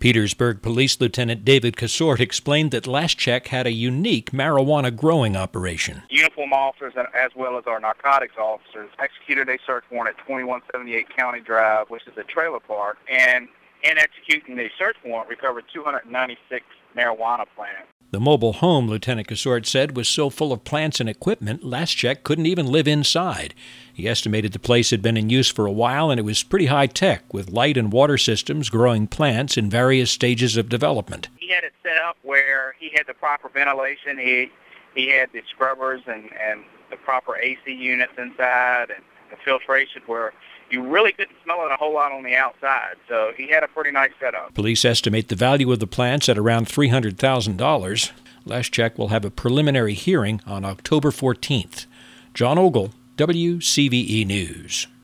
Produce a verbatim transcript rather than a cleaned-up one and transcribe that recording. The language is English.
Petersburg Police Lieutenant David Casort explained that Laschek had a unique marijuana growing operation. Uniform officers, as well as our narcotics officers, executed a search warrant at twenty-one seventy-eight County Drive, which is a trailer park, and in executing the search warrant, recovered two hundred ninety-six marijuana plants. The mobile home, Lieutenant Casort said, was so full of plants and equipment, Laschek couldn't even live inside. He estimated the place had been in use for a while, and it was pretty high-tech, with light and water systems growing plants in various stages of development. He had it set up where he had the proper ventilation. He he had the scrubbers and, and the proper A C units inside, and the filtration where you really couldn't smell it a whole lot on the outside. So he had a pretty nice setup. Police estimate the value of the plants at around three hundred thousand dollars. Laschek will have a preliminary hearing on October fourteenth. John Ogle, W C V E News.